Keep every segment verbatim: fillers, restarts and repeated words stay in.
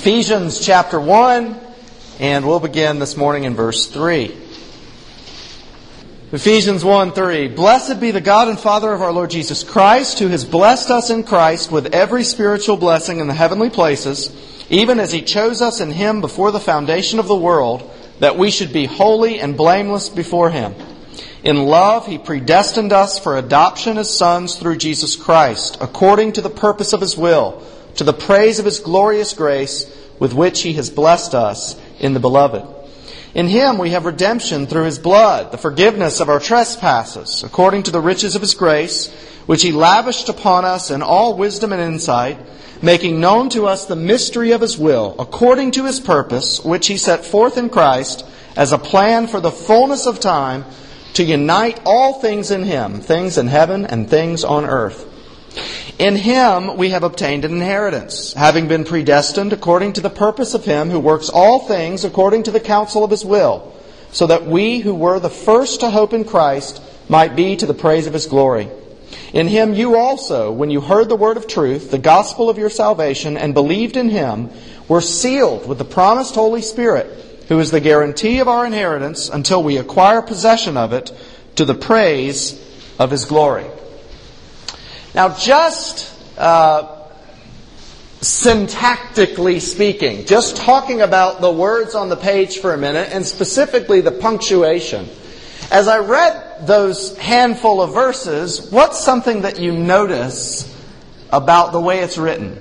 Ephesians chapter one, and we'll begin this morning in verse three. Ephesians one three. Blessed be the God and Father of our Lord Jesus Christ, who has blessed us in Christ with every spiritual blessing in the heavenly places, even as He chose us in Him before the foundation of the world, that we should be holy and blameless before Him. In love, He predestined us for adoption as sons through Jesus Christ, according to the purpose of His will, to the praise of His glorious grace, with which He has blessed us in the Beloved. In Him we have redemption through His blood, the forgiveness of our trespasses, according to the riches of His grace, which He lavished upon us in all wisdom and insight, making known to us the mystery of His will, according to His purpose, which He set forth in Christ as a plan for the fullness of time, to unite all things in Him, things in heaven and things on earth. In Him we have obtained an inheritance, having been predestined according to the purpose of Him who works all things according to the counsel of His will, so that we who were the first to hope in Christ might be to the praise of His glory. In Him you also, when you heard the word of truth, the gospel of your salvation, and believed in Him, were sealed with the promised Holy Spirit, who is the guarantee of our inheritance until we acquire possession of it, to the praise of His glory. Now, just uh, syntactically speaking, just talking about the words on the page for a minute, and specifically the punctuation. As I read those handful of verses, what's something that you notice about the way it's written?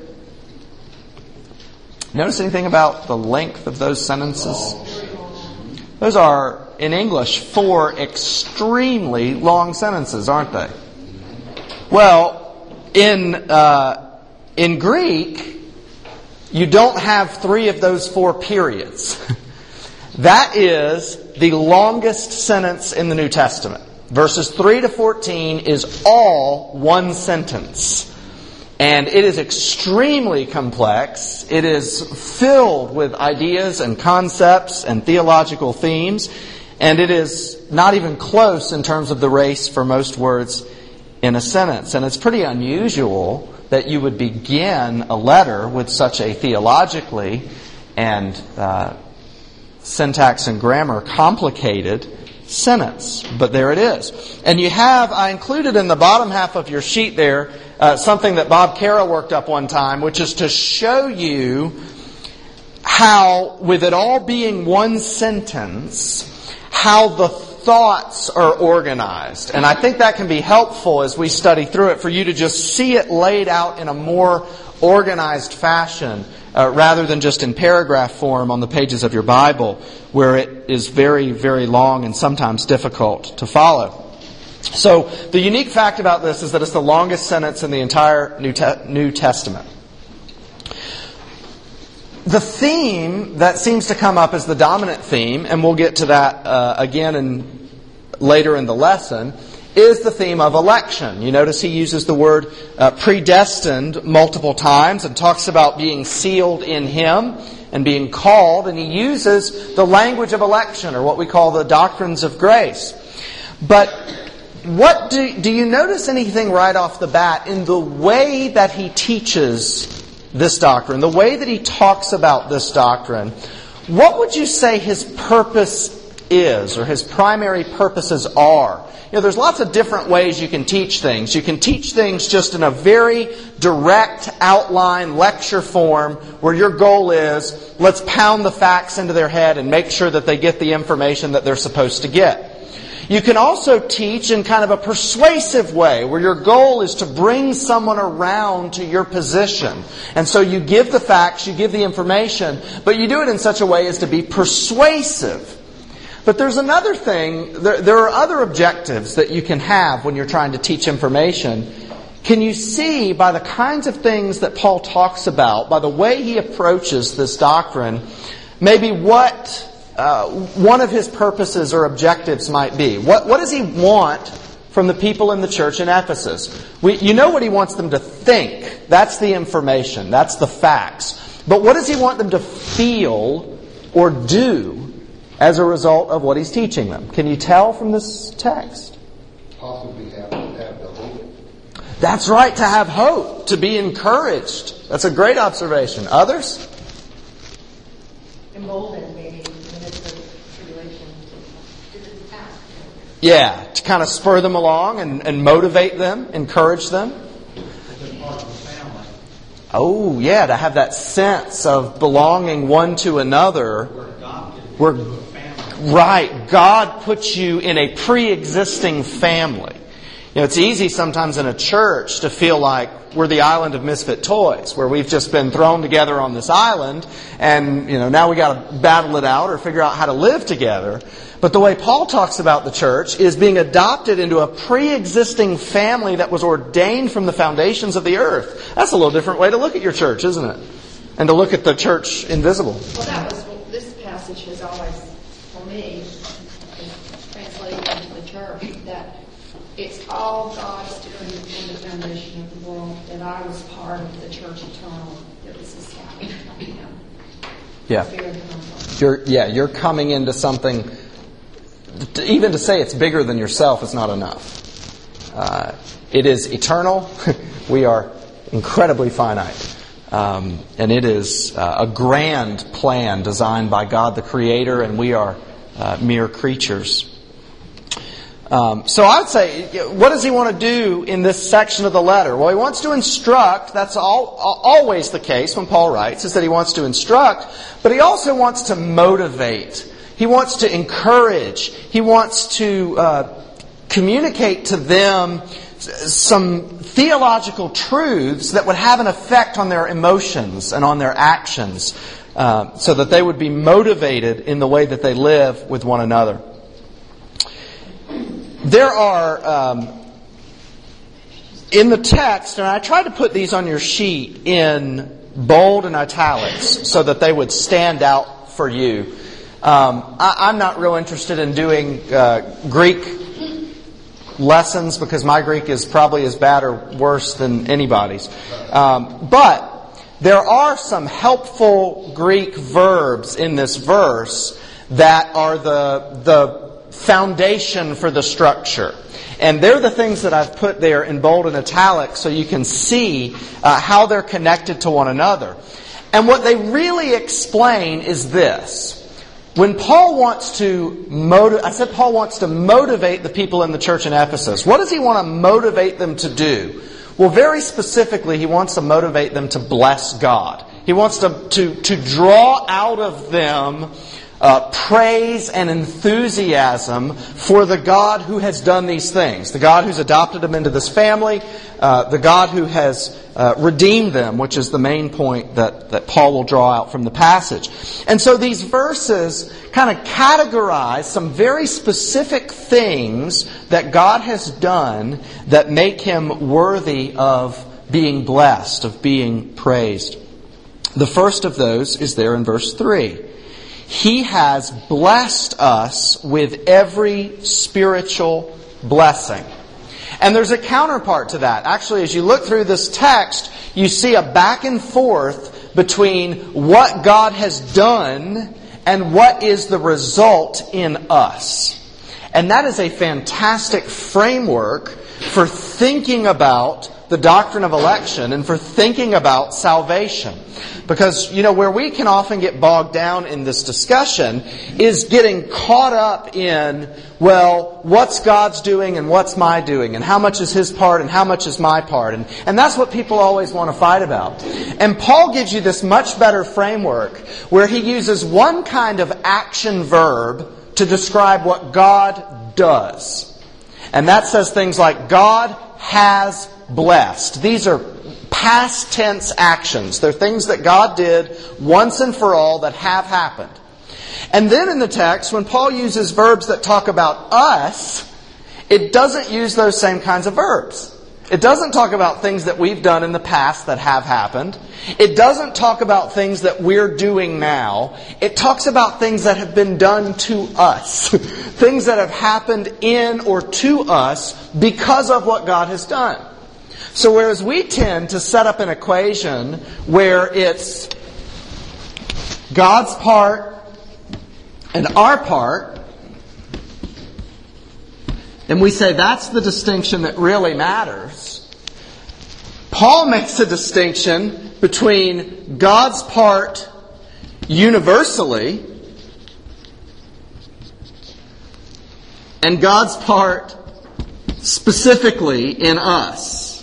Notice anything about the length of those sentences? Those are, in English, four extremely long sentences, aren't they? Well, in uh, in Greek, you don't have three of those four periods. That is the longest sentence in the New Testament. Verses three to fourteen is all one sentence. And it is extremely complex. It is filled with ideas and concepts and theological themes. And it is not even close in terms of the race for most words in a sentence. And it's pretty unusual that you would begin a letter with such a theologically and uh, syntax and grammar complicated sentence. But there it is. And you have, I included in the bottom half of your sheet there, uh, something that Bob Caro worked up one time, which is to show you how, with it all being one sentence, how the thoughts are organized. And I think that can be helpful as we study through it, for you to just see it laid out in a more organized fashion, uh, rather than just in paragraph form on the pages of your Bible, where it is very, very long and sometimes difficult to follow. So, the unique fact about this is that it's the longest sentence in the entire New, Te- New Testament. The theme that seems to come up as the dominant theme, and we'll get to that uh, again in, later in the lesson, is the theme of election. You notice he uses the word uh, predestined multiple times and talks about being sealed in Him and being called, and he uses the language of election, or what we call the doctrines of grace. But what do, do you notice anything right off the bat in the way that he teaches this doctrine, the way that he talks about this doctrine? What would you say his purpose is, or his primary purposes are? You know, there's lots of different ways you can teach things. You can teach things just in a very direct outline lecture form, where your goal is, let's pound the facts into their head and make sure that they get the information that they're supposed to get. You can also teach in kind of a persuasive way, where your goal is to bring someone around to your position. And so you give the facts, you give the information, but you do it in such a way as to be persuasive. But there's another thing, there, there are other objectives that you can have when you're trying to teach information. Can you see by the kinds of things that Paul talks about, by the way he approaches this doctrine, maybe what Uh, one of his purposes or objectives might be? What, what does he want from the people in the church in Ephesus? We, you know what he wants them to think. That's the information. That's the facts. But what does he want them to feel or do as a result of what he's teaching them? Can you tell from this text? Possibly have, have the hope. That's right, to have hope, to be encouraged. That's a great observation. Others? emboldened maybe in the midst of tribulation to do this task. Yeah, to kind of spur them along and, and motivate them, encourage them. Oh, yeah, to have that sense of belonging one to another. We're, right, God puts you in a pre-existing family. You know, it's easy sometimes in a church to feel like we're the island of misfit toys, where we've just been thrown together on this island, and you know now we got to battle it out or figure out how to live together. But the way Paul talks about the church is being adopted into a pre-existing family that was ordained from the foundations of the earth. That's a little different way to look at your church, isn't it? And to look at the church invisible. Well, that was this passage has always, for me, translated into the church that it's all God's doing from the foundation of the world, that I was part of the church eternal that was established by Him. Yeah. You're, yeah, you're coming into something. Even to say it's bigger than yourself is not enough. Uh, it is eternal. We are incredibly finite. Um, and it is uh, a grand plan designed by God the Creator, and we are uh, mere creatures. Um, so I would say, what does he want to do in this section of the letter? Well, he wants to instruct. That's all, always the case when Paul writes, is that he wants to instruct. But he also wants to motivate. He wants to encourage. He wants to uh, communicate to them some theological truths that would have an effect on their emotions and on their actions, uh, so that they would be motivated in the way that they live with one another. There are, um, in the text, and I tried to put these on your sheet in bold and italics so that they would stand out for you. Um, I, I'm not real interested in doing uh, Greek lessons because my Greek is probably as bad or worse than anybody's. Um, but there are some helpful Greek verbs in this verse that are the the foundation for the structure. And they're the things that I've put there in bold and italic so you can see uh, how they're connected to one another. And what they really explain is this. When Paul wants to motivate, I said Paul wants to motivate the people in the church in Ephesus. What does he want to motivate them to do? Well, very specifically, he wants to motivate them to bless God. He wants to, to, to draw out of them uh, praise and enthusiasm for the God who has done these things. The God who's adopted them into this family. Uh, the God who has uh, redeemed them, which is the main point that, that Paul will draw out from the passage. And so these verses kind of categorize some very specific things that God has done that make Him worthy of being blessed, of being praised. The first of those is there in verse three. He has blessed us with every spiritual blessing. And there's a counterpart to that. Actually, as you look through this text, you see a back and forth between what God has done and what is the result in us. And that is a fantastic framework for thinking about the doctrine of election and for thinking about salvation. Because, you know, where we can often get bogged down in this discussion is getting caught up in, well, what's God's doing and what's my doing? And how much is His part and how much is my part? And, and that's what people always want to fight about. And Paul gives you this much better framework where he uses one kind of action verb to describe what God does. And that says things like, God has blessed. These are past tense actions. They're things that God did once and for all that have happened. And then in the text, when Paul uses verbs that talk about us, it doesn't use those same kinds of verbs. It doesn't talk about things that we've done in the past that have happened. It doesn't talk about things that we're doing now. It talks about things that have been done to us. Things that have happened in or to us because of what God has done. So whereas we tend to set up an equation where it's God's part and our part, and we say that's the distinction that really matters, Paul makes a distinction between God's part universally, and God's part specifically in us.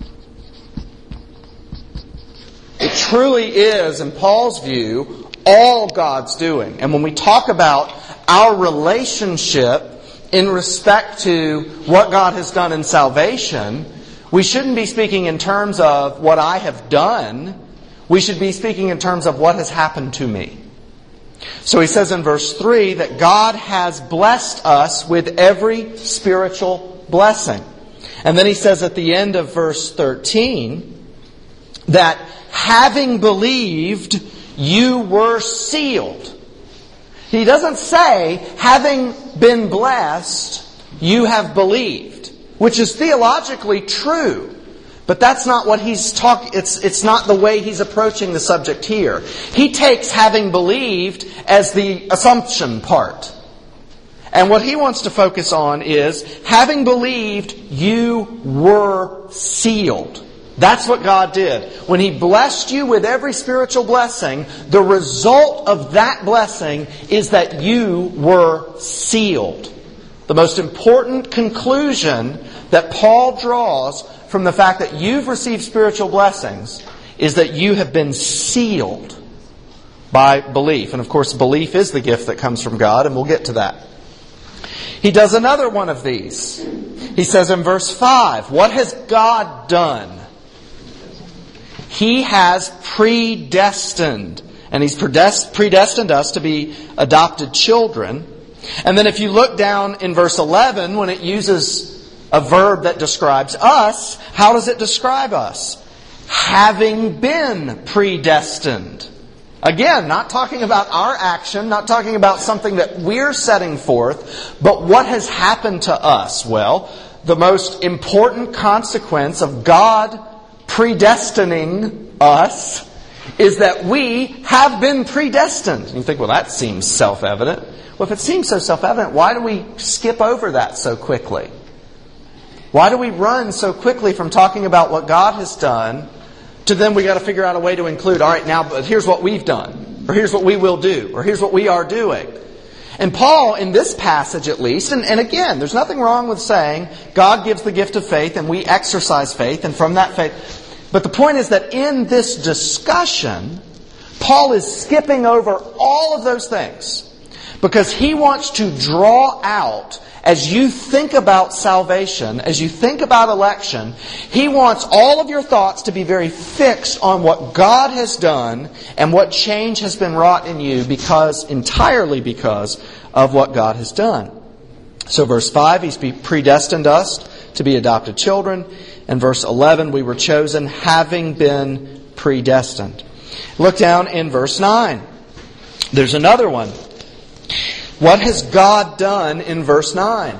It truly is, in Paul's view, all God's doing. And when we talk about our relationship in respect to what God has done in salvation, we shouldn't be speaking in terms of what I have done. We should be speaking in terms of what has happened to me. So he says in verse three that God has blessed us with every spiritual blessing. And then he says at the end of verse thirteen that having believed, you were sealed. He doesn't say, having been blessed, you have believed, which is theologically true. But that's not what he's talking, it's, it's not the way he's approaching the subject here. He takes having believed as the assumption part. And what he wants to focus on is, having believed, you were sealed. That's what God did. When He blessed you with every spiritual blessing, the result of that blessing is that you were sealed. The most important conclusion that Paul draws from the fact that you've received spiritual blessings is that you have been sealed by belief. And of course, belief is the gift that comes from God, and we'll get to that. He does another one of these. He says in verse five, what has God done? He has predestined. And He's predestined us to be adopted children. And then if you look down in verse eleven, when it uses a verb that describes us, how does it describe us? Having been predestined. Again, not talking about our action, not talking about something that we're setting forth, but what has happened to us? Well, the most important consequence of God predestining us is that we have been predestined. And you think, well, that seems self-evident. Well, if it seems so self-evident, why do we skip over that so quickly? Why do we run so quickly from talking about what God has done to then we got to figure out a way to include, all right, now, but here's what we've done, or here's what we will do, or here's what we are doing. And Paul, in this passage at least, and, and again, there's nothing wrong with saying God gives the gift of faith and we exercise faith, and from that faith. But the point is that in this discussion, Paul is skipping over all of those things because he wants to draw out, as you think about salvation, as you think about election, he wants all of your thoughts to be very fixed on what God has done and what change has been wrought in you because, entirely because of what God has done. So verse five, He's predestined us to be adopted children. And verse eleven, we were chosen having been predestined. Look down in verse nine. There's another one. What has God done in verse nine?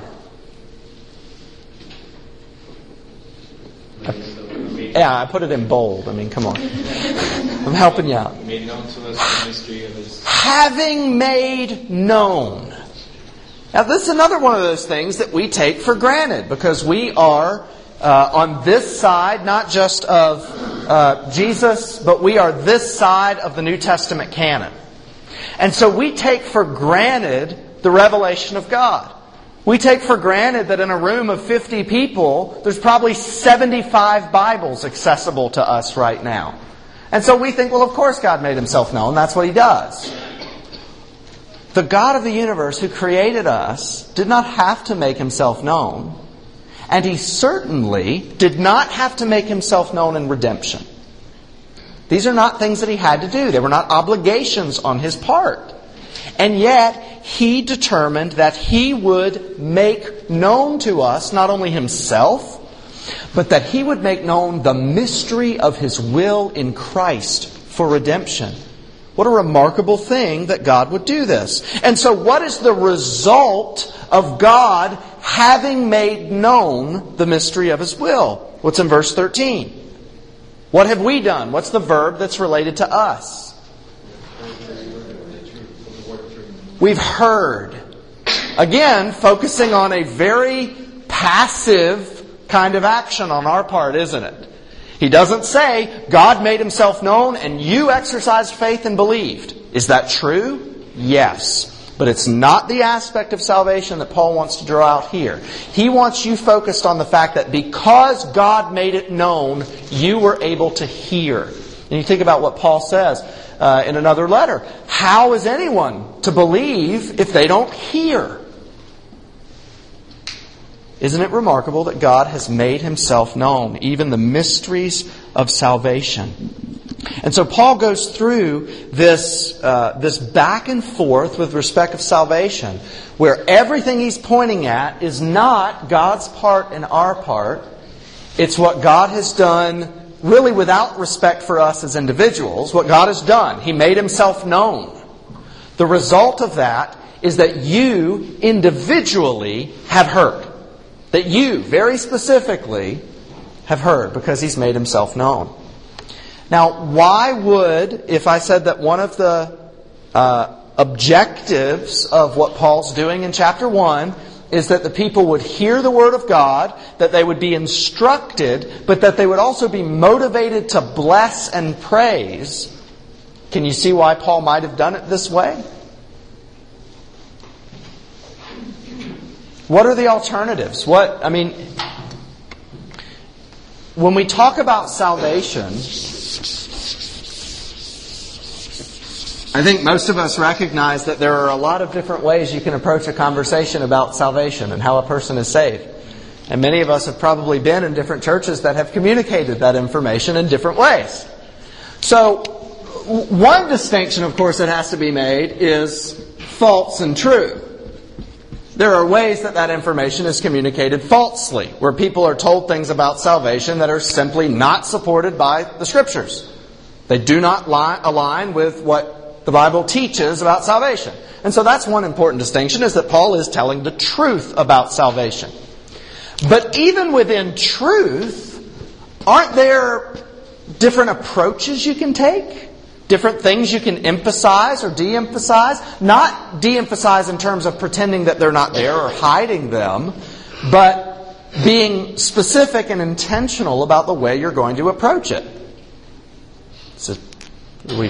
Yeah, I put it in bold. I mean, come on. I'm helping you out. Made known to us the mystery of His... Having made known. Now, this is another one of those things that we take for granted because we are uh, on this side, not just of uh, Jesus, but we are this side of the New Testament canon. And so we take for granted the revelation of God. We take for granted that in a room of fifty people, there's probably seventy-five Bibles accessible to us right now. And so we think, well, of course God made Himself known. That's what He does. The God of the universe who created us did not have to make Himself known. And He certainly did not have to make Himself known in redemption. These are not things that He had to do. They were not obligations on His part. And yet, He determined that He would make known to us not only Himself, but that He would make known the mystery of His will in Christ for redemption. What a remarkable thing that God would do this. And so what is the result of God having made known the mystery of His will? What's in verse thirteen? What have we done? What's the verb that's related to us? We've heard. Again, focusing on a very passive kind of action on our part, isn't it? He doesn't say, God made Himself known and you exercised faith and believed. Is that true? Yes. But it's not the aspect of salvation that Paul wants to draw out here. He wants you focused on the fact that because God made it known, you were able to hear. And you think about what Paul says uh, in another letter. How is anyone to believe if they don't hear? Isn't it remarkable that God has made Himself known, even the mysteries of salvation? And so Paul goes through this uh, this back and forth with respect of salvation, where everything he's pointing at is not God's part and our part. It's what God has done, really without respect for us as individuals. What God has done, He made Himself known. The result of that is that you individually have heard. That you, very specifically, have heard because He's made Himself known. Now, why would, if I said that one of the uh, objectives of what Paul's doing in chapter one is that the people would hear the Word of God, that they would be instructed, but that they would also be motivated to bless and praise, can you see why Paul might have done it this way? What are the alternatives? What, I mean, when we talk about salvation, I think most of us recognize that there are a lot of different ways you can approach a conversation about salvation and how a person is saved. And many of us have probably been in different churches that have communicated that information in different ways. So, one distinction, of course, that has to be made is false and true. There are ways that that information is communicated falsely, where people are told things about salvation that are simply not supported by the Scriptures. They do not lie, align with what the Bible teaches about salvation. And so that's one important distinction, is that Paul is telling the truth about salvation. But even within truth, aren't there different approaches you can take? Different things you can emphasize or de-emphasize? Not de-emphasize in terms of pretending that they're not there or hiding them, but being specific and intentional about the way you're going to approach it. So, we...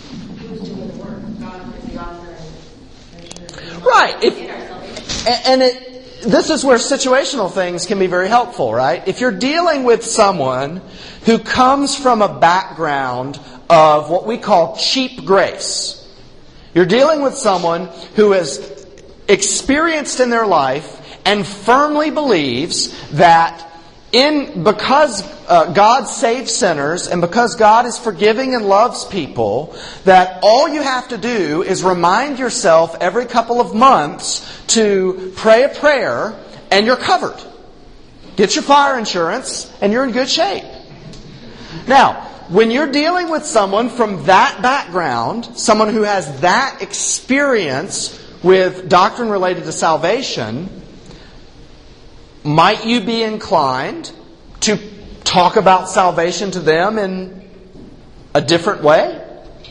Right. If, and it, this is where situational things can be very helpful, right? If you're dealing with someone who comes from a background of what we call cheap grace. You're dealing with someone who has experienced in their life and firmly believes that in because uh, God saves sinners and because God is forgiving and loves people, that all you have to do is remind yourself every couple of months to pray a prayer and you're covered. Get your fire insurance and you're in good shape. Now, when you're dealing with someone from that background, someone who has that experience with doctrine related to salvation, might you be inclined to talk about salvation to them in a different way?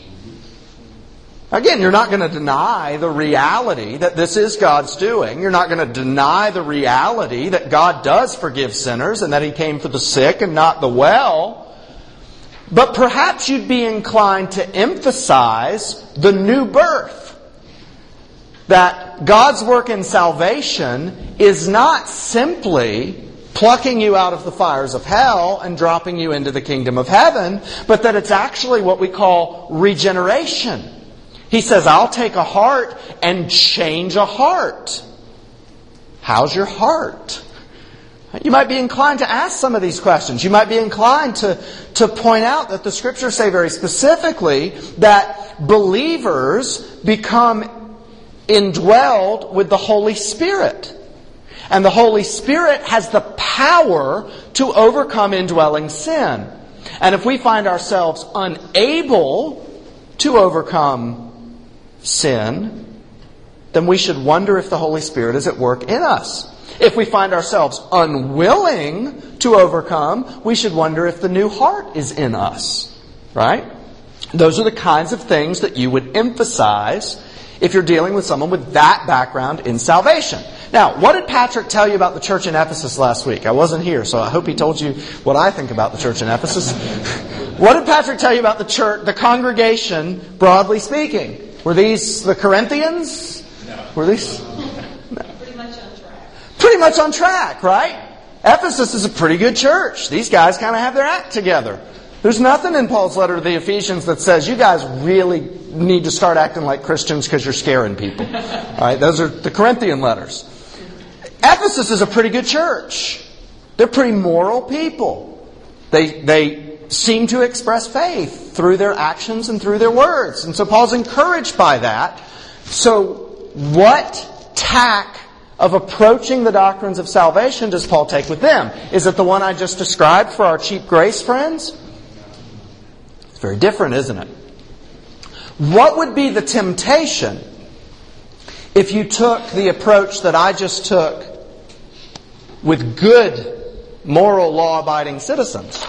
Again, you're not going to deny the reality that this is God's doing. You're not going to deny the reality that God does forgive sinners and that He came for the sick and not the well. But perhaps you'd be inclined to emphasize the new birth. That God's work in salvation is not simply plucking you out of the fires of hell and dropping you into the kingdom of heaven, but that it's actually what we call regeneration. He says, I'll take a heart and change a heart. How's your heart? You might be inclined to ask some of these questions. You might be inclined to, to point out that the Scriptures say very specifically that believers become indwelled with the Holy Spirit. And the Holy Spirit has the power to overcome indwelling sin. And if we find ourselves unable to overcome sin, then we should wonder if the Holy Spirit is at work in us. If we find ourselves unwilling to overcome, we should wonder if the new heart is in us. Right? Those are the kinds of things that you would emphasize if you're dealing with someone with that background in salvation. Now, what did Patrick tell you about the church in Ephesus last week? I wasn't here, so I hope he told you what I think about the church in Ephesus. What did Patrick tell you about the church, the congregation, broadly speaking? Were these the Corinthians? No. Were these? Pretty much on track. Pretty much on track, right? Ephesus is a pretty good church. These guys kind of have their act together. There's nothing in Paul's letter to the Ephesians that says you guys really need to start acting like Christians because you're scaring people. All right, those are the Corinthian letters. Ephesus is a pretty good church. They're pretty moral people. They they seem to express faith through their actions and through their words. And so Paul's encouraged by that. So what tack of approaching the doctrines of salvation does Paul take with them? Is it the one I just described for our cheap grace friends? It's very different, isn't it? What would be the temptation if you took the approach that I just took with good, moral, law-abiding citizens?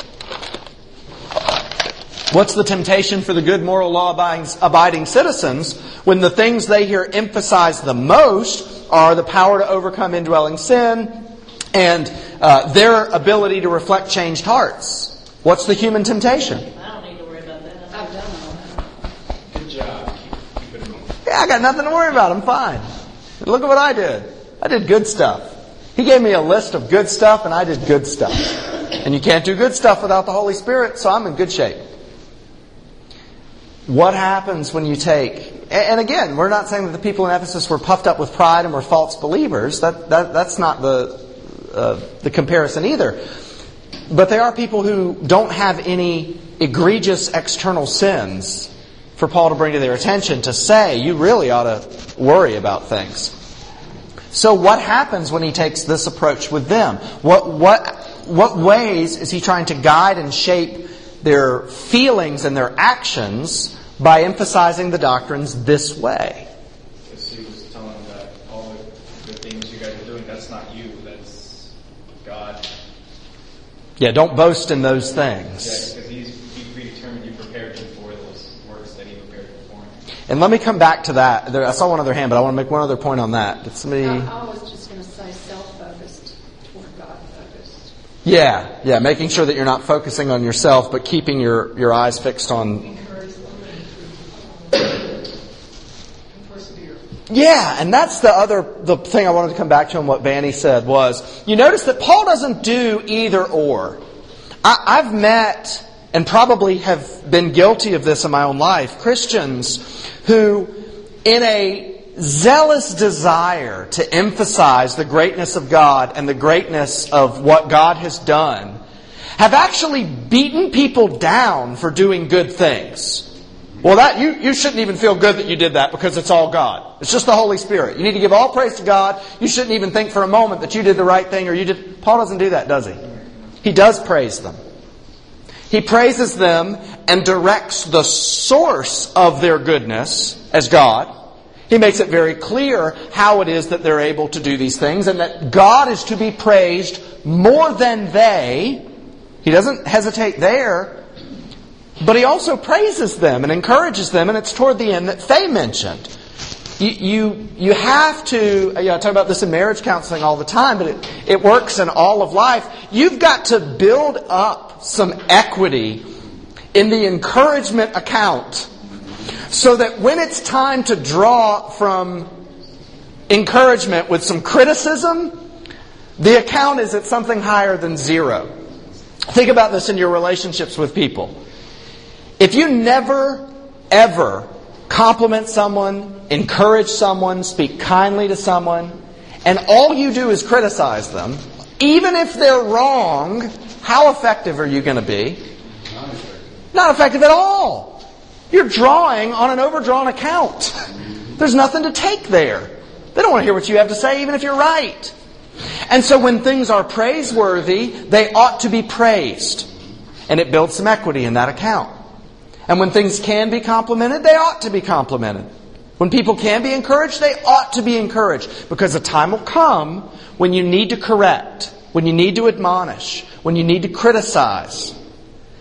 What's the temptation for the good, moral, law-abiding citizens when the things they hear emphasized the most are the power to overcome indwelling sin and uh, their ability to reflect changed hearts? What's the human temptation? I don't need to worry about that. I've done all that. Good job. Keep, keep it moving. Yeah, I got nothing to worry about. I'm fine. Look at what I did. I did good stuff. He gave me a list of good stuff, and I did good stuff. And you can't do good stuff without the Holy Spirit, so I'm in good shape. What happens when you take... And again, we're not saying that the people in Ephesus were puffed up with pride and were false believers. That, that that's not the uh, the comparison either. But they are people who don't have any egregious external sins for Paul to bring to their attention to say, you really ought to worry about things. So what happens when he takes this approach with them? What what what ways is he trying to guide and shape their feelings and their actions by emphasizing the doctrines this way? Because he was telling them that all the, the things you guys are doing, that's not you, that's God. Yeah, don't boast in those Yeah, things. because he's he predetermined you prepared him for those works that he prepared before. And let me come back to that. There, I saw one other hand, but I want to make one other point on that. Did somebody... I, I was just going to say self-focused toward God-focused. Yeah, yeah, making sure that you're not focusing on yourself, but keeping your, your eyes fixed on... Yeah, and that's the other the thing I wanted to come back to on what Vanny said was, you notice that Paul doesn't do either or. I, I've met, and probably have been guilty of this in my own life, Christians who, in a zealous desire to emphasize the greatness of God and the greatness of what God has done, have actually beaten people down for doing good things. Well, that you, you shouldn't even feel good that you did that because it's all God. It's just the Holy Spirit. You need to give all praise to God. You shouldn't even think for a moment that you did the right thing or you did... Paul doesn't do that, does he? He does praise them. He praises them and directs the source of their goodness as God. He makes it very clear how it is that they're able to do these things and that God is to be praised more than they. He doesn't hesitate there. But he also praises them and encourages them, and it's toward the end that Faye mentioned. You you, you have to, you know, I talk about this in marriage counseling all the time, but it, it works in all of life. You've got to build up some equity in the encouragement account so that when it's time to draw from encouragement with some criticism, the account is at something higher than zero. Think about this in your relationships with people. If you never, ever compliment someone, encourage someone, speak kindly to someone, and all you do is criticize them, even if they're wrong, how effective are you going to be? Not effective. Not effective at all. You're drawing on an overdrawn account. There's nothing to take there. They don't want to hear what you have to say, even if you're right. And so when things are praiseworthy, they ought to be praised. And it builds some equity in that account. And when things can be complimented, they ought to be complimented. When people can be encouraged, they ought to be encouraged. Because a time will come when you need to correct, when you need to admonish, when you need to criticize.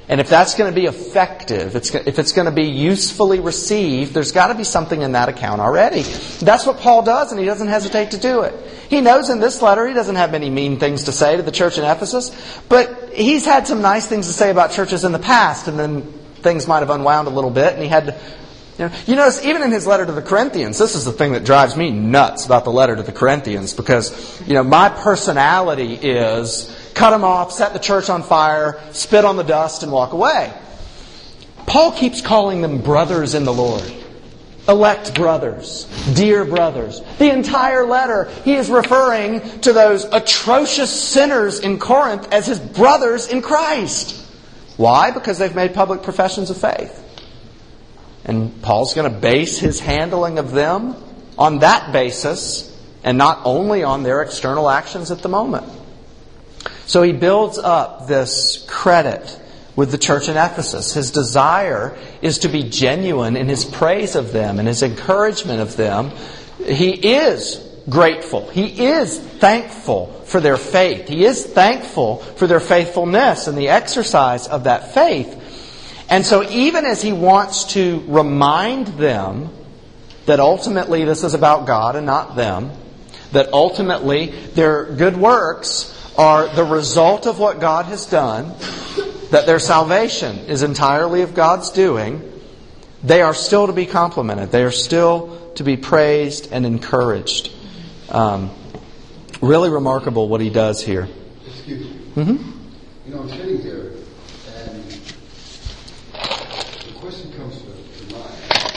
And if that's going to be effective, it's, if it's going to be usefully received, there's got to be something in that account already. That's what Paul does, and he doesn't hesitate to do it. He knows in this letter he doesn't have many mean things to say to the church in Ephesus, but he's had some nice things to say about churches in the past, and then things might have unwound a little bit, and he had to... You know, you notice, even in his letter to the Corinthians, this is the thing that drives me nuts about the letter to the Corinthians, because, you know, my personality is cut them off, set the church on fire, spit on the dust, and walk away. Paul keeps calling them brothers in the Lord. Elect brothers. Dear brothers. The entire letter, he is referring to those atrocious sinners in Corinth as his brothers in Christ. Why? Because they've made public professions of faith. And Paul's going to base his handling of them on that basis, and not only on their external actions at the moment. So he builds up this credit with the church in Ephesus. His desire is to be genuine in his praise of them and his encouragement of them. He is grateful. He is thankful for their faith. He is thankful for their faithfulness and the exercise of that faith. And so even as he wants to remind them that ultimately this is about God and not them, that ultimately their good works are the result of what God has done, that their salvation is entirely of God's doing, they are still to be complimented. They are still to be praised and encouraged. Um, really remarkable what he does here. Excuse me. Mm-hmm. You know, I'm sitting here, and the question comes to, to mind.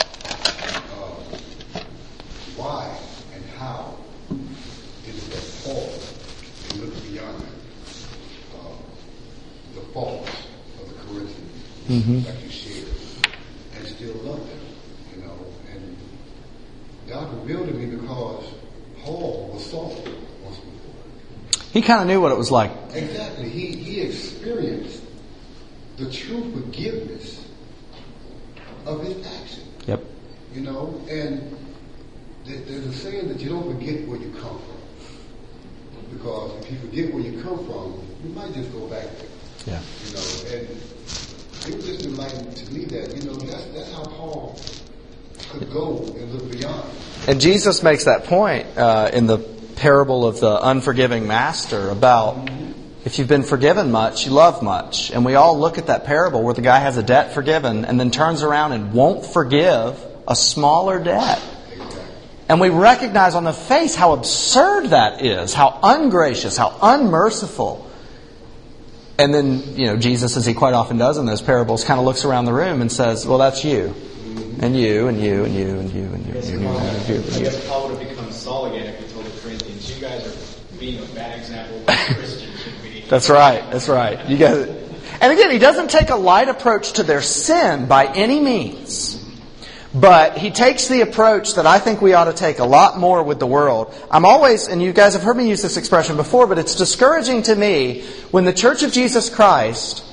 Uh, why and how is it that Paul can look beyond uh, the faults of the Corinthians, mm-hmm. like you shared, and still love them? You know, and God revealed to me because Paul was Saul once before. He kind of knew what it was like. Exactly. He he experienced the true forgiveness of his action. Yep. You know, and th- there's a saying that you don't forget where you come from. Because if you forget where you come from, you might just go back there. Yeah. You know, and it was just enlightening to me that, you know, that's that's how Paul could go and look beyond. And Jesus makes that point uh, in the parable of the unforgiving master about if you've been forgiven much, you love much. And we all look at that parable where the guy has a debt forgiven and then turns around and won't forgive a smaller debt. And we recognize on the face how absurd that is, how ungracious, how unmerciful. And then, you know, Jesus, as he quite often does in those parables, kind of looks around the room and says, well, that's you. And you, and you, and you, and you, and you, and you, and you, and you. I guess Paul would have become Saul again if he told the Corinthians, you guys are being a bad example of what Christians should be. That's right, that's right. You guys, and again, he doesn't take a light approach to their sin by any means. But he takes the approach that I think we ought to take a lot more with the world. I'm always, and you guys have heard me use this expression before, but it's discouraging to me when the Church of Jesus Christ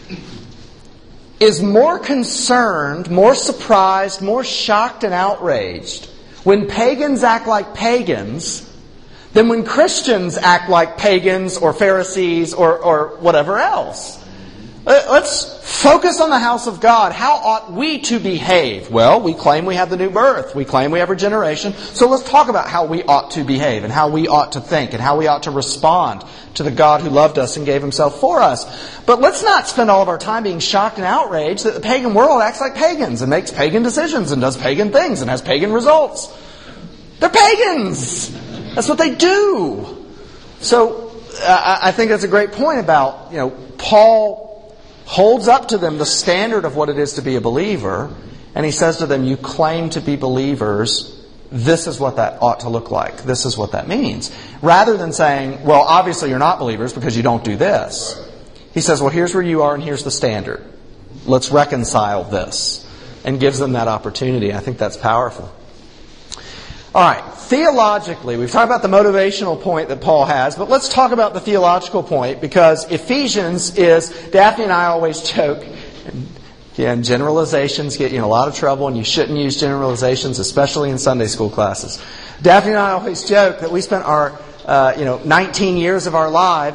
is more concerned, more surprised, more shocked and outraged when pagans act like pagans than when Christians act like pagans or Pharisees or, or whatever else. Let's focus on the house of God. How ought we to behave? Well, we claim we have the new birth. We claim we have regeneration. So let's talk about how we ought to behave and how we ought to think and how we ought to respond to the God who loved us and gave himself for us. But let's not spend all of our time being shocked and outraged that the pagan world acts like pagans and makes pagan decisions and does pagan things and has pagan results. They're pagans. That's what they do. So uh, I think that's a great point about, you know, Paul holds up to them the standard of what it is to be a believer, and he says to them, you claim to be believers, this is what that ought to look like. This is what that means. Rather than saying, well, obviously you're not believers because you don't do this. He says, well, here's where you are and here's the standard. Let's reconcile this. And gives them that opportunity. I think that's powerful. All right, theologically, we've talked about the motivational point that Paul has, but let's talk about the theological point, because Ephesians is, Daphne and I always joke, and again, generalizations get you in a lot of trouble, and you shouldn't use generalizations, especially in Sunday school classes. Daphne and I always joke that we spent our, uh, you know, nineteen years of our lives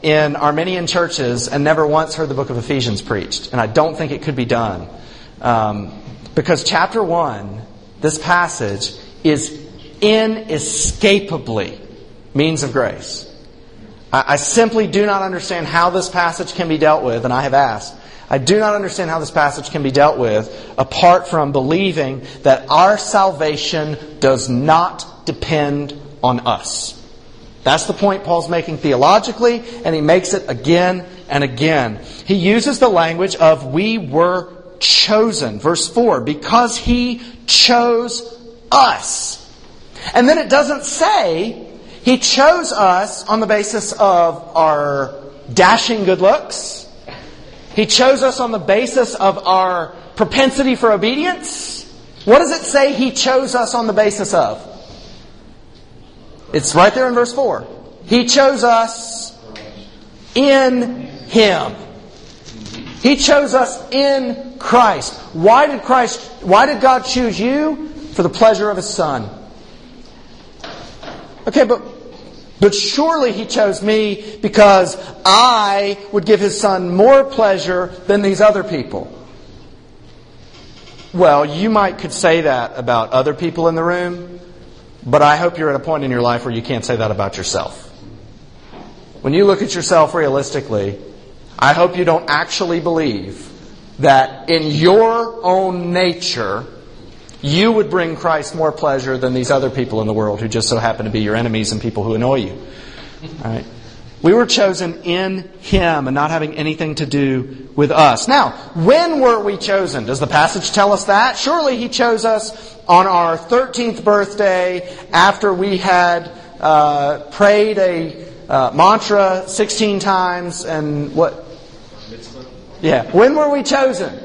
in Armenian churches and never once heard the book of Ephesians preached. And I don't think it could be done. Um, because chapter one, this passage, is inescapably means of grace. I, I simply do not understand how this passage can be dealt with, and I have asked. I do not understand how this passage can be dealt with apart from believing that our salvation does not depend on us. That's the point Paul's making theologically, and he makes it again and again. He uses the language of we were chosen. Verse four, because He chose us. And then it doesn't say He chose us on the basis of our dashing good looks. He chose us on the basis of our propensity for obedience. What does it say He chose us on the basis of? It's right there in verse four. He chose us in Him. He chose us in Christ. Why did Christ, why did God choose you? For the pleasure of His Son. Okay, but But surely He chose me because I would give His Son more pleasure than these other people. Well, you might could say that about other people in the room, but I hope you're at a point in your life where you can't say that about yourself. When you look at yourself realistically, I hope you don't actually believe that in your own nature you would bring Christ more pleasure than these other people in the world who just so happen to be your enemies and people who annoy you. All right? We were chosen in Him and not having anything to do with us. Now, when were we chosen? Does the passage tell us that? Surely He chose us on our thirteenth birthday after we had uh, prayed a uh, mantra sixteen times and what? Yeah. When were we chosen?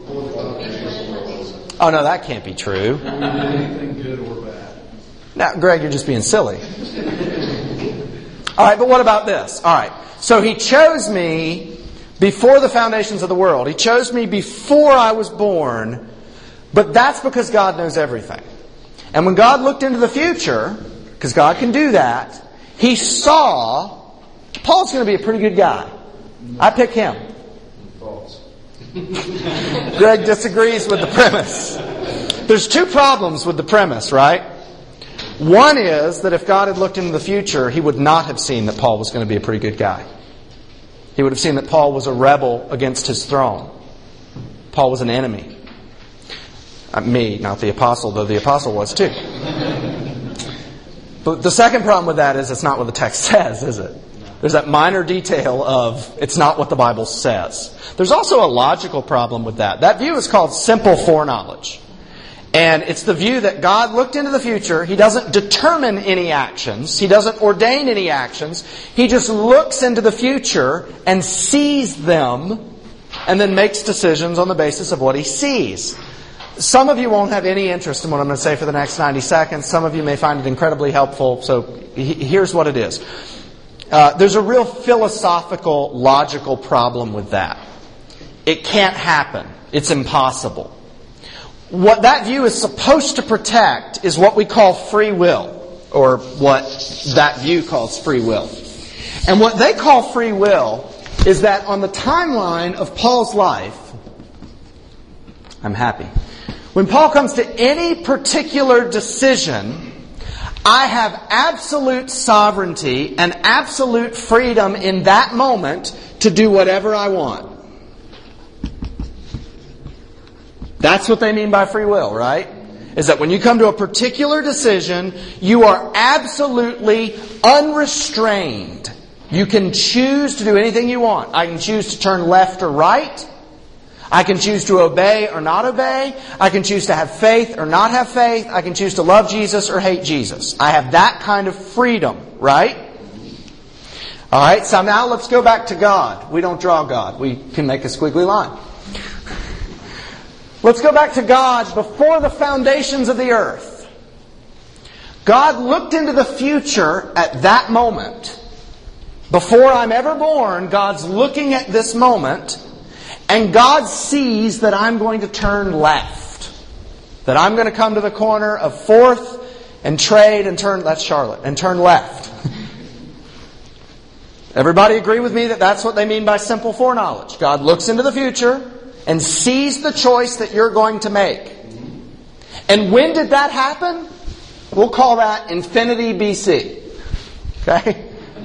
Oh, no, that can't be true. Anything good or bad. Now, Greg, you're just being silly. All right, but what about this? All right, so He chose me before the foundations of the world. He chose me before I was born, but that's because God knows everything. And when God looked into the future, because God can do that, He saw Paul's going to be a pretty good guy. I pick him. False. Greg disagrees with the premise. There's two problems with the premise, right? One is that if God had looked into the future, He would not have seen that Paul was going to be a pretty good guy. He would have seen that Paul was a rebel against His throne. Paul was an enemy. Uh, me, not the apostle, though the apostle was too. But the second problem with that is it's not what the text says, is it? There's that minor detail of it's not what the Bible says. There's also a logical problem with that. That view is called simple foreknowledge. And it's the view that God looked into the future. He doesn't determine any actions. He doesn't ordain any actions. He just looks into the future and sees them and then makes decisions on the basis of what He sees. Some of you won't have any interest in what I'm going to say for the next ninety seconds. Some of you may find it incredibly helpful. So here's what it is. Uh, there's a real philosophical, logical problem with that. It can't happen. It's impossible. What that view is supposed to protect is what we call free will, or what that view calls free will. And what they call free will is that on the timeline of Paul's life, I'm happy. When Paul comes to any particular decision, I have absolute sovereignty and absolute freedom in that moment to do whatever I want. That's what they mean by free will, right? Is that when you come to a particular decision, you are absolutely unrestrained. You can choose to do anything you want. I can choose to turn left or right. I can choose to obey or not obey. I can choose to have faith or not have faith. I can choose to love Jesus or hate Jesus. I have that kind of freedom, right? All right, so now let's go back to God. We don't draw God. We can make a squiggly line. Let's go back to God before the foundations of the earth. God looked into the future at that moment. Before I'm ever born, God's looking at this moment, and God sees that I'm going to turn left. That I'm going to come to the corner of fourth and trade and turn, that's Charlotte, and turn left. Everybody agree with me that that's what they mean by simple foreknowledge. God looks into the future and sees the choice that you're going to make. And when did that happen? We'll call that infinity B C. Okay?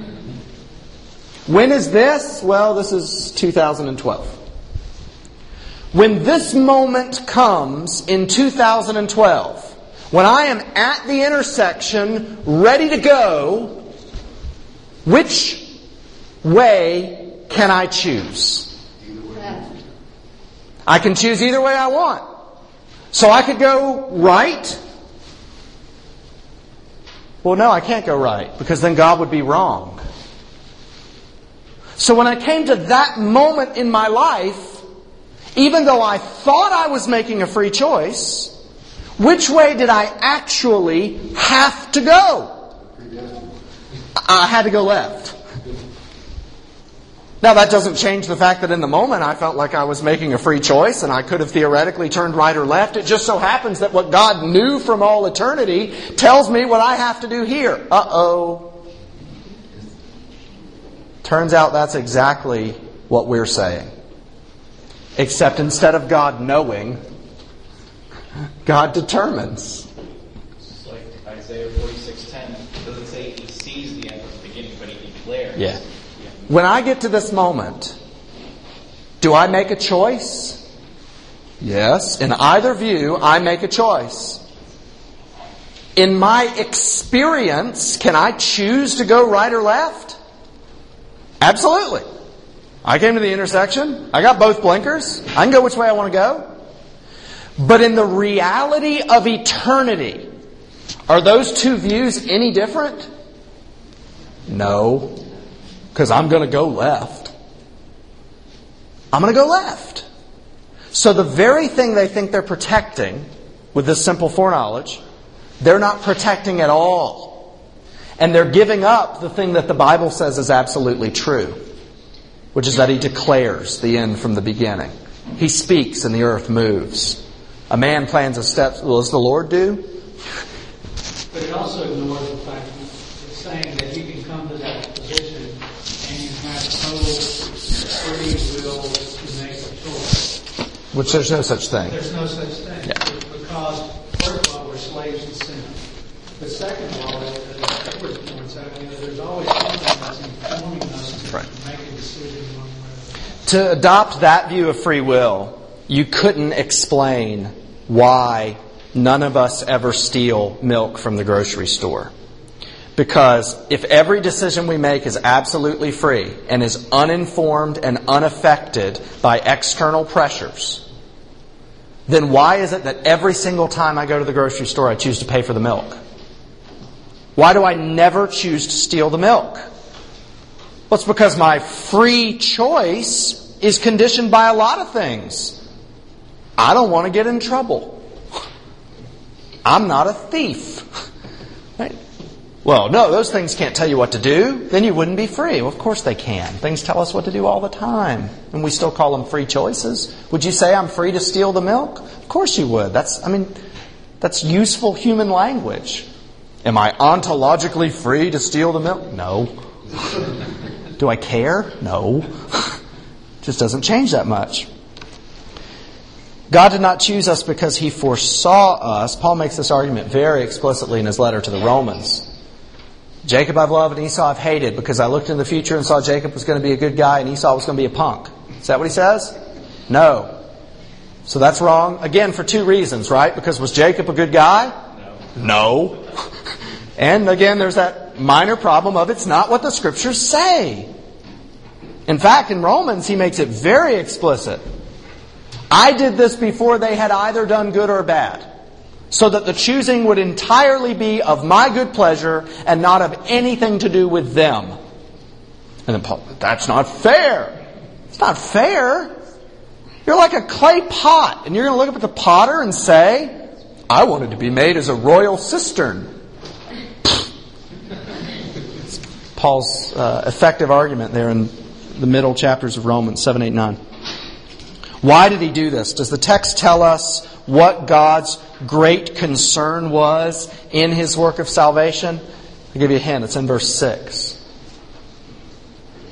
When is this? Well, this is two thousand twelve. When this moment comes in two thousand twelve, when I am at the intersection, ready to go, which way can I choose? I can choose either way I want. So I could go right. Well, no, I can't go right, because then God would be wrong. So when I came to that moment in my life, even though I thought I was making a free choice, which way did I actually have to go? I had to go left. Now, that doesn't change the fact that in the moment I felt like I was making a free choice and I could have theoretically turned right or left. It just so happens that what God knew from all eternity tells me what I have to do here. Uh-oh. Turns out that's exactly what we're saying. Except instead of God knowing, God determines. It's like Isaiah forty-six ten. It doesn't say he sees the end from the beginning, but he declares. Yeah. When I get to this moment, do I make a choice? Yes. In either view, I make a choice. In my experience, can I choose to go right or left? Absolutely. I came to the intersection. I got both blinkers. I can go which way I want to go. But in the reality of eternity, are those two views any different? No. Because I'm going to go left. I'm going to go left. So the very thing they think they're protecting with this simple foreknowledge, they're not protecting at all. And they're giving up the thing that the Bible says is absolutely true, which is that He declares the end from the beginning. He speaks and the earth moves. A man plans his steps. Will as the Lord do? But it also ignores the fact that it's saying that you can come to that position and you have total free will to make a choice. Which there's no such thing. There's no such thing. Yeah. Because, first of all, we're slaves to sin. But second of all, as Edward points out, you know, there's always something that's informing us to Right. make a decision one way or another. To adopt that view of free will, you couldn't explain why none of us ever steal milk from the grocery store. Because if every decision we make is absolutely free and is uninformed and unaffected by external pressures, then why is it that every single time I go to the grocery store I choose to pay for the milk? Why do I never choose to steal the milk? Well, it's because my free choice is conditioned by a lot of things. I don't want to get in trouble. I'm not a thief. Right? Well, no, those things can't tell you what to do. Then you wouldn't be free. Well, of course they can. Things tell us what to do all the time. And we still call them free choices. Would you say I'm free to steal the milk? Of course you would. That's, I mean, that's useful human language. Am I ontologically free to steal the milk? No. Do I care? No. Just doesn't change that much. God did not choose us because He foresaw us. Paul makes this argument very explicitly in his letter to the Romans. Jacob I've loved and Esau I've hated because I looked in the future and saw Jacob was going to be a good guy and Esau was going to be a punk. Is that what he says? No. So that's wrong. Again, for two reasons, right? Because was Jacob a good guy? No. No. And again, there's that minor problem of it's not what the Scriptures say. In fact, in Romans, he makes it very explicit. I did this before they had either done good or bad, so that the choosing would entirely be of my good pleasure and not of anything to do with them. And then Paul, that's not fair. It's not fair. You're like a clay pot, and you're going to look up at the potter and say, I wanted to be made as a royal cistern. Paul's uh, effective argument there in the middle chapters of Romans seven, eight, nine. Why did he do this? Does the text tell us what God's great concern was in His work of salvation? I'll give you a hint. It's in verse six.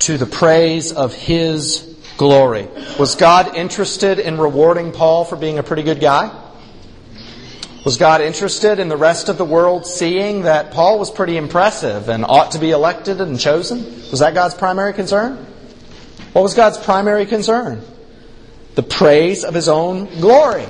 to the praise of His glory. Was God interested in rewarding Paul for being a pretty good guy? Was God interested in the rest of the world seeing that Paul was pretty impressive and ought to be elected and chosen? Was that God's primary concern? What was God's primary concern? The praise of His own glory.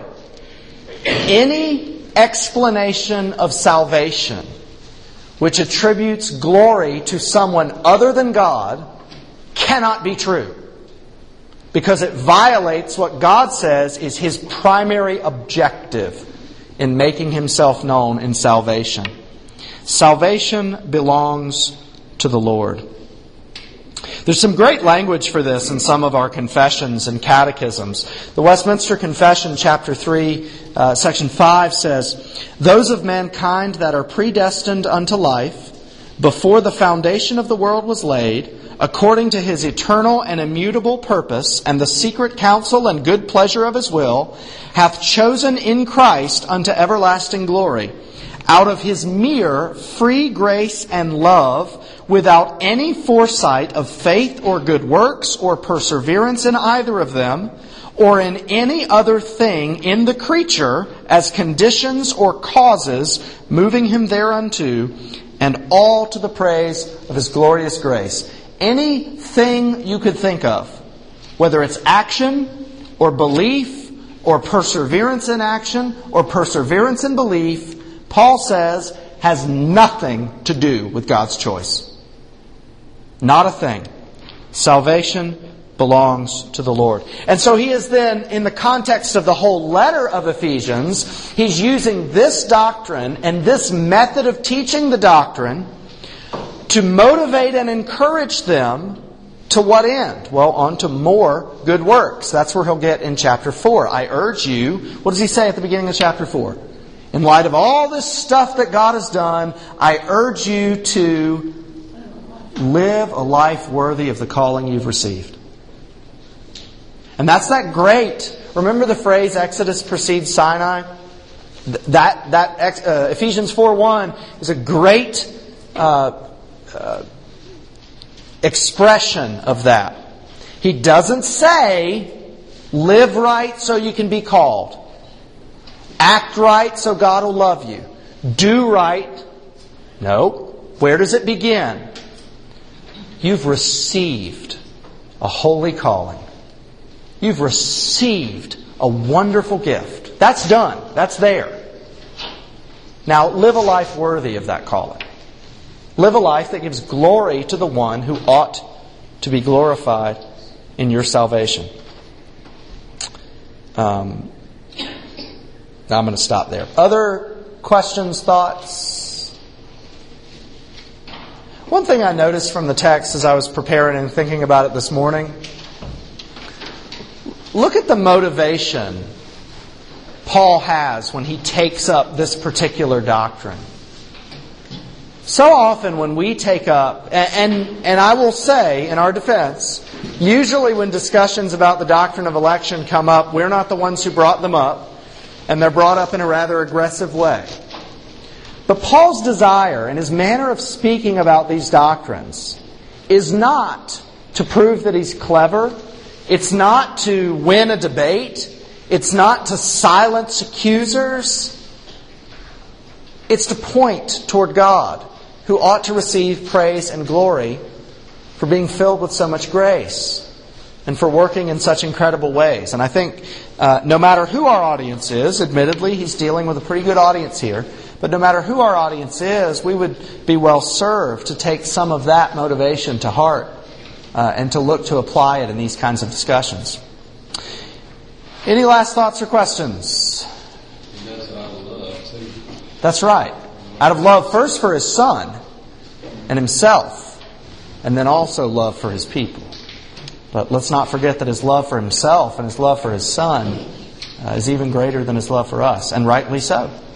Any explanation of salvation which attributes glory to someone other than God cannot be true, because it violates what God says is His primary objective in making Himself known in salvation. Salvation belongs to the Lord. There's some great language for this in some of our confessions and catechisms. The Westminster Confession, chapter three, uh, section five says, "Those of mankind that are predestined unto life, before the foundation of the world was laid, according to His eternal and immutable purpose, and the secret counsel and good pleasure of His will, hath chosen in Christ unto everlasting glory, out of His mere free grace and love, without any foresight of faith or good works or perseverance in either of them, or in any other thing in the creature as conditions or causes moving Him thereunto, and all to the praise of His glorious grace." Anything you could think of, whether it's action or belief or perseverance in action or perseverance in belief, Paul says has nothing to do with God's choice. Not a thing. Salvation belongs to the Lord. And so he is then, in the context of the whole letter of Ephesians, he's using this doctrine and this method of teaching the doctrine to motivate and encourage them to what end? Well, on to more good works. That's where he'll get in chapter four. I urge you, what does he say at the beginning of chapter four? In light of all this stuff that God has done, I urge you to live a life worthy of the calling you've received. And that's that great, remember the phrase Exodus precedes Sinai? That, that uh, Ephesians four one is a great uh, uh, expression of that. He doesn't say, live right so you can be called. Act right so God will love you. Do right. No. Where does it begin? You've received a holy calling. You've received a wonderful gift. That's done. That's there. Now live a life worthy of that calling. Live a life that gives glory to the one who ought to be glorified in your salvation. Um, now I'm going to stop there. Other questions, thoughts? One thing I noticed from the text as I was preparing and thinking about it this morning, look at the motivation Paul has when he takes up this particular doctrine. So often when we take up, and, and, and I will say in our defense, usually when discussions about the doctrine of election come up, we're not the ones who brought them up, and they're brought up in a rather aggressive way. But Paul's desire and his manner of speaking about these doctrines is not to prove that he's clever. It's not to win a debate. It's not to silence accusers. It's to point toward God, who ought to receive praise and glory for being filled with so much grace and for working in such incredible ways. And I think uh, no matter who our audience is, admittedly he's dealing with a pretty good audience here, but no matter who our audience is, we would be well served to take some of that motivation to heart uh, and to look to apply it in these kinds of discussions. Any last thoughts or questions? He does it out of love, too. That's right. Out of love first for his son and himself, and then also love for his people. But let's not forget that his love for himself and his love for his son uh, is even greater than his love for us, and rightly so.